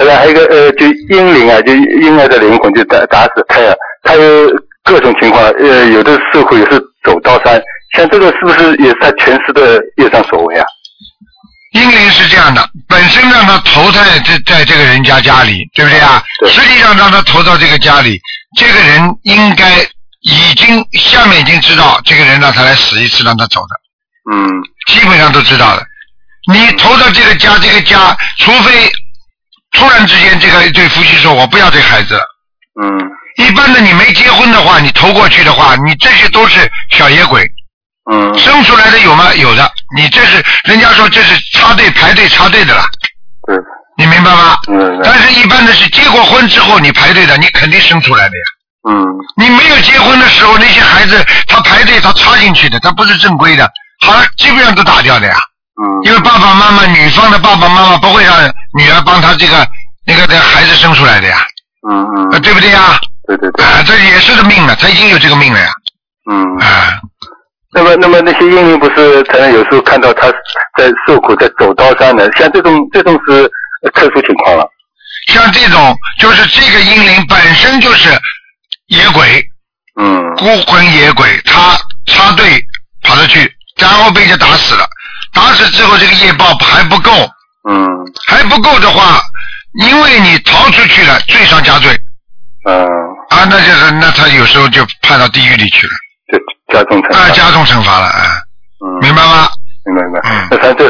还有一个就婴灵啊，就婴儿的灵魂就打死胎啊，他有各种情况，有的受苦也是走刀山，像这个是不是也是他前世的业障所为啊？ 婴灵是这样的，本身让他投在这个人家里，对不对啊？ 对。 实际上让他投到这个家里，这个人应该下面已经知道这个人让他来死一次，让他走的。基本上都知道了。你投到这个家，除非突然之间这个对夫妻说我不要这孩子。一般的你没结婚的话，你投过去的话，你这些都是小野鬼。生出来的有吗？有的。你这是人家说这是排队插队的了。 对。 你明白吗？但是一般的是结过婚之后你排队的，你肯定生出来的呀。你没有结婚的时候，那些孩子他排队他插进去的，他不是正规的，好了基本上都打掉的呀。因为爸爸妈妈女方的爸爸妈妈不会让女儿帮他那个孩子生出来的呀。对不对呀？ 对。 这也是个命了，他已经有这个命了呀。 那么那些婴灵不是可能有时候看到他在受苦在走刀山的，像这种是特殊情况了。 像这种就是这个婴灵本身就是野鬼，孤魂野鬼，他插队跑了去，然后被人家打死了，打死之后这个业报还不够，还不够的话，因为你逃出去了，罪上加罪，那他有时候就判到地狱里去了， 就加重惩罚， 加重惩罚了，明白吗？ 明白。那